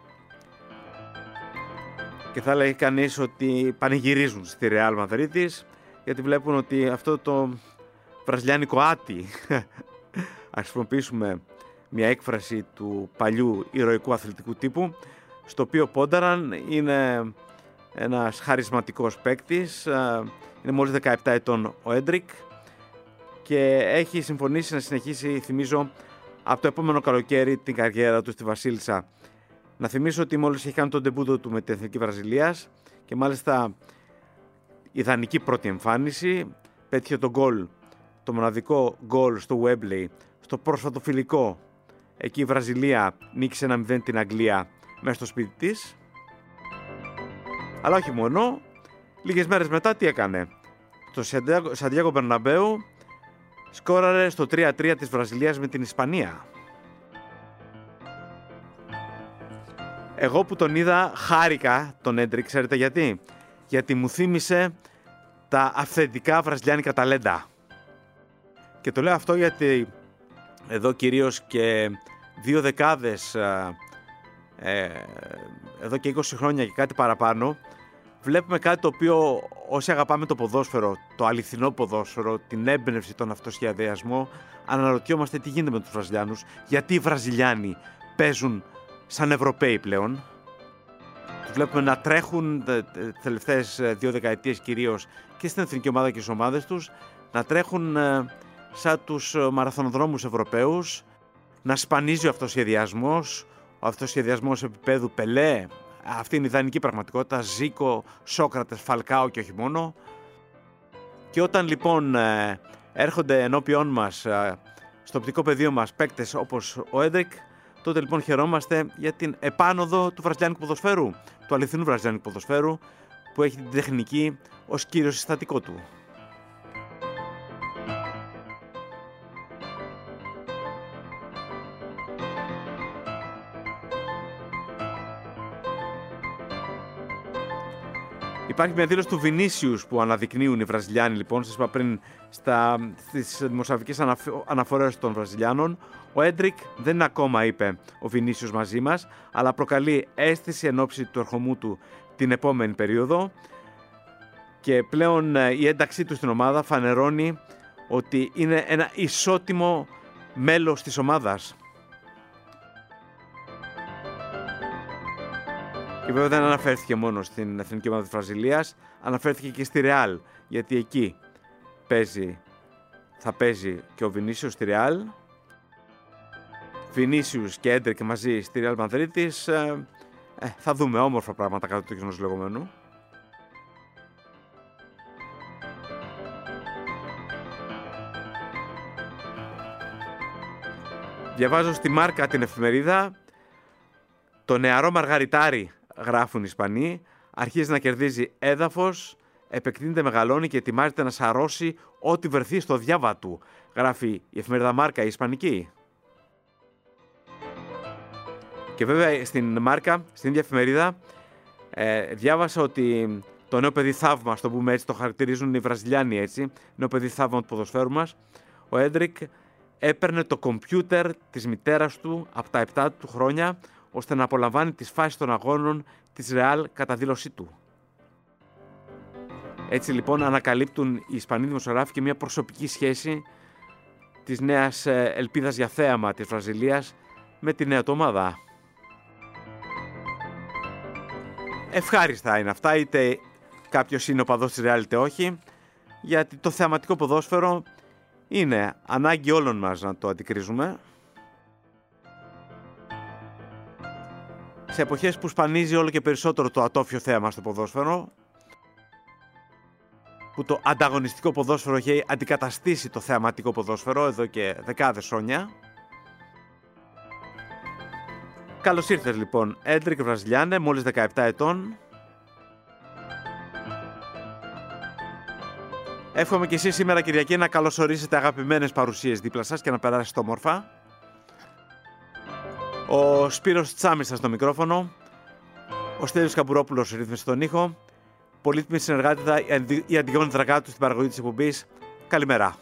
και θα λέει κανείς ότι πανηγυρίζουν στη Ρεάλ Μαδρίτης, γιατί βλέπουν ότι αυτό το βραζιλιάνικο άτι, ας χρησιμοποιήσουμε μια έκφραση του παλιού ηρωικού αθλητικού τύπου, στο οποίο πόνταραν, είναι ένας χαρισματικός παίκτης, είναι μόλις δεκαεπτά ετών ο Έντρικ και έχει συμφωνήσει να συνεχίσει, θυμίζω, από το επόμενο καλοκαίρι την καριέρα του στη Βασίλισσα. Να θυμίσω ότι μόλις έχει κάνει τον ντεμπούτο του με την Εθνική Βραζιλίας και μάλιστα ιδανική πρώτη εμφάνιση, πέτυχε το γκολ, το μοναδικό γκολ στο Wembley, στο πρόσφατο φιλικό. Εκεί η Βραζιλία νίκησε ένα μηδέν την Αγγλία μέσα στο σπίτι της. Αλλά όχι μόνο, λίγες μέρες μετά τι έκανε? Στο Σαντιάγκο Μπερναμπέου σκόραρε στο τρία τρία της Βραζιλίας με την Ισπανία. Εγώ που τον είδα χάρηκα τον Έντρικ, ξέρετε γιατί? Γιατί μου θύμισε τα αυθεντικά βραζιλιάνικα ταλέντα. Και το λέω αυτό γιατί εδώ κυρίως και δύο δεκάδες, ε, εδώ και είκοσι χρόνια και κάτι παραπάνω, βλέπουμε κάτι το οποίο όσοι αγαπάμε το ποδόσφαιρο, το αληθινό ποδόσφαιρο, την έμπνευση, τον αυτοσχεδιασμό, αναρωτιόμαστε τι γίνεται με τους Βραζιλιάνους, γιατί οι Βραζιλιάνοι παίζουν σαν Ευρωπαίοι πλέον. Τους βλέπουμε να τρέχουν τις τελευταίες δύο δεκαετίες κυρίως και στην εθνική ομάδα και στις ομάδες τους, να τρέχουν σαν τους μαραθωνοδρόμους Ευρωπαίους, να σπανίζει ο αυτοσχεδιασμός, ο αυτοσχεδιασμός επίπεδου Πελέ. Αυτή είναι η ιδανική πραγματικότητα, Ζίκο, Σόκρατες, Φαλκάο και όχι μόνο. Και όταν λοιπόν έρχονται ενώπιόν μας, στο οπτικό πεδίο μας, παίκτες όπως ο Έντρικ, τότε λοιπόν χαιρόμαστε για την επάνωδο του βραζιλιάνικου ποδοσφαίρου, του αληθινού βραζιλιάνικου ποδοσφαίρου, που έχει την τεχνική ως κύριο συστατικό του. Υπάρχει μια δήλωση του Βινίσιους που αναδεικνύουν οι Βραζιλιάνοι, λοιπόν, σας είπα πριν, στα, στις δημοσιογραφικές αναφορές των Βραζιλιάνων. Ο Έντρικ δεν είναι ακόμα, είπε ο Βινίσιους, μαζί μας, αλλά προκαλεί αίσθηση εν ώψη του ερχομού του την επόμενη περίοδο και πλέον η ένταξή του στην ομάδα φανερώνει ότι είναι ένα ισότιμο μέλος της ομάδας. Και βέβαια δεν αναφέρθηκε μόνο στην εθνική ομάδα της Βραζιλίας, αναφέρθηκε και στη Ρεάλ, γιατί εκεί παίζει, θα παίζει και ο Βινίσιους στη Ρεάλ. Βινίσιους και Έντρικ μαζί στη Ρεάλ Μαδρίτης. Ε, ε, θα δούμε όμορφα πράγματα κάτω του κοινούς λεγόμενου. Διαβάζω στη Μάρκα την εφημερίδα. Το νεαρό Μαργαριτάρι, γράφουν οι Ισπανοί, αρχίζει να κερδίζει έδαφος, επεκτείνεται, μεγαλώνει και ετοιμάζεται να σαρώσει ό,τι βρεθεί στο διάβα του, γράφει η εφημερίδα Μάρκα, η ισπανική. Και βέβαια στην Μάρκα, στην ίδια εφημερίδα, ε, διάβασα ότι το νέο παιδί θαύμα, το πούμε έτσι, το χαρακτηρίζουν οι Βραζιλιάνοι έτσι, νέο παιδί θαύμα του ποδοσφαίρου μας, ο Έντρικ έπαιρνε το κομπιούτερ της μητέρας του από τα επτά του χρόνια, ώστε να απολαμβάνει τις φάσεις των αγώνων της Ρεάλ κατά δήλωσή του. Έτσι λοιπόν ανακαλύπτουν οι Ισπανοί δημοσιογράφοι και μια προσωπική σχέση της νέας ελπίδας για θέαμα της Βραζιλίας με τη νέα του ομάδα. Ευχάριστα είναι αυτά, είτε κάποιος είναι οπαδός της Ρεάλ είτε όχι, γιατί το θεαματικό ποδόσφαιρο είναι ανάγκη όλων μας να το αντικρίζουμε. Σε εποχές που σπανίζει όλο και περισσότερο το ατόφιο θέαμα στο ποδόσφαιρο, που το ανταγωνιστικό ποδόσφαιρο έχει αντικαταστήσει το θεαματικό ποδόσφαιρο εδώ και δεκάδες χρόνια. Καλώς ήρθες λοιπόν, Έντρικ Βραζιλιάνε, μόλις δεκαεπτά ετών. Εύχομαι και εσείς σήμερα Κυριακή να καλωσορίσετε αγαπημένες παρουσίες δίπλα σας και να περάσετε όμορφα. Ο Σπύρος Τσάμις στο μικρόφωνο, ο Στέλιος Καμπουρόπουλος ρύθμισε τον ήχο, πολύτιμη συνεργάτητα η Αντιγόνη Δρακάτου στην παραγωγή της εκπομπής. Καλημέρα.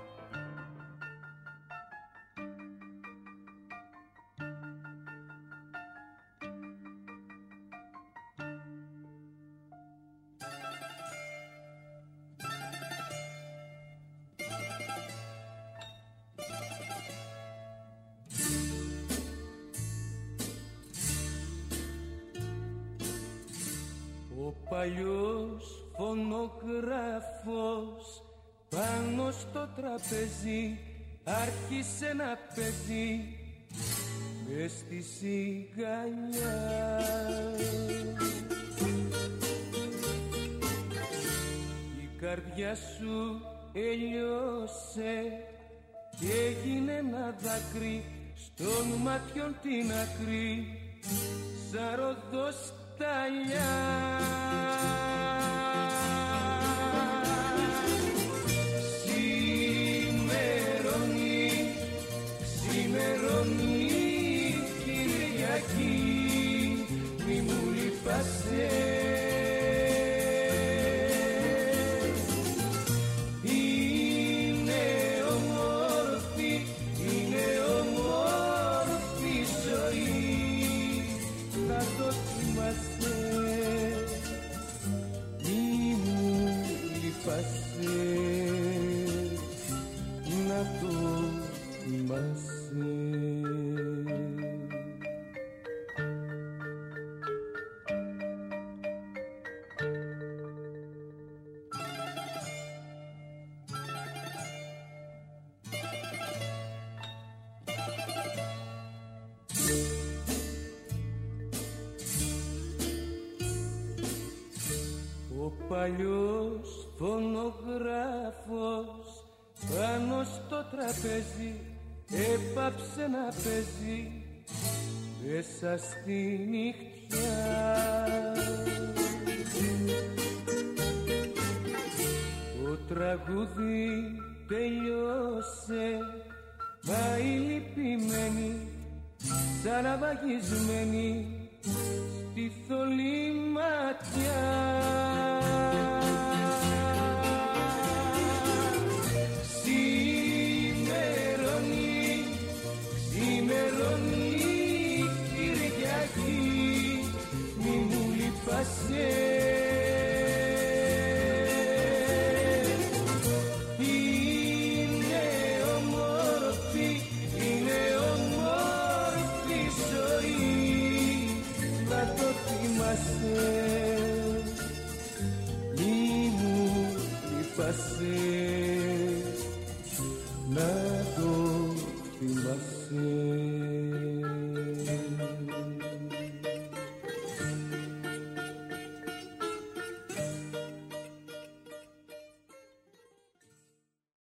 Ο παλιός φωνογράφος πάνω στο τραπέζι άρχισε να παίζει μες στη σιγαλιά. Η καρδιά σου έλειωσε και έγινε ένα δάκρυ στον ματιόν την άκρη σαν ροδοσταλιά. Σημερώνει, σημερώνει Κυριακή, μη μου λείπασαι. Είναι όμορφη, είναι όμορφη ζωή, θα το θυμάσαι. Μη μου λείπασαι, να το θυμάσαι. Ο παλιός φωνογράφος πάνω στο τραπέζι έπαψε να παίζει μέσα στη νυχτιά. Το τραγούδι τελειώσε, μα οι λυπημένοι σαν ναυαγισμένοι στη θολή ματιά. λυπάσαι, μη μου λυπάσαι.